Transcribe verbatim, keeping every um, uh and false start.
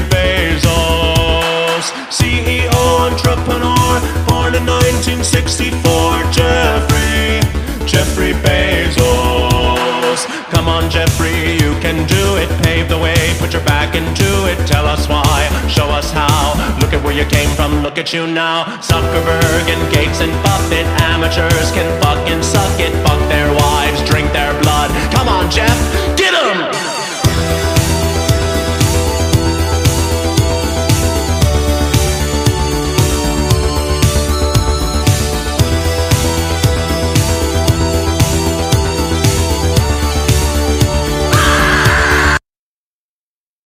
Bezos, C E O, entrepreneur, born in nineteen sixty-four. Jeffrey, Jeffrey Bezos. Come on, Jeffrey, you can do it. Pave the way, put your back into it. Tell us why, show us how. Look at where you came from, look at you now. Zuckerberg and Gates and Buffett, amateurs can fucking suck it. Fuck their wives, drink their blood. Come on, Jeff, get